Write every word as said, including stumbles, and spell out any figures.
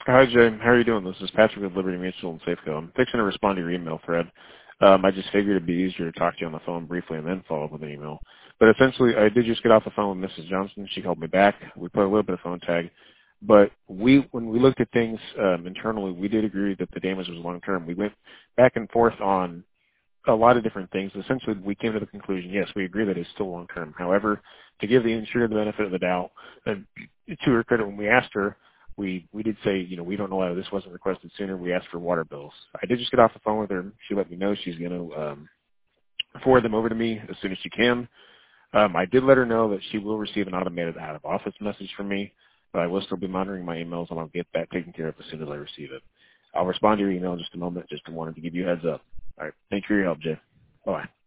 Hi, Jay. How are you doing? This is Patrick with Liberty Mutual and Safeco. I'm fixing to respond to your email thread. Um, I just figured it'd be easier to talk to you on the phone briefly and then follow up with an email. But essentially, I did just get off the phone with Missus Johnson. She called me back. We put a little bit of phone tag. But we, when we looked at things um, internally, we did agree that the damage was long-term. We went back and forth on a lot of different things. Essentially, we came to the conclusion, yes, we agree that it's still long-term. However, to give the insurer the benefit of the doubt, and to her credit, when we asked her, we we did say, you know, we don't know why this wasn't requested sooner. We asked for water bills. I did just get off the phone with her. She let me know she's going to um, forward them over to me as soon as she can. Um, I did let her know that she will receive an automated out-of-office message from me, but I will still be monitoring my emails, and I'll get that taken care of as soon as I receive it. I'll respond to your email in just a moment. Just wanted to give you a heads up. All right. Thanks for your help, Jay. Bye-bye.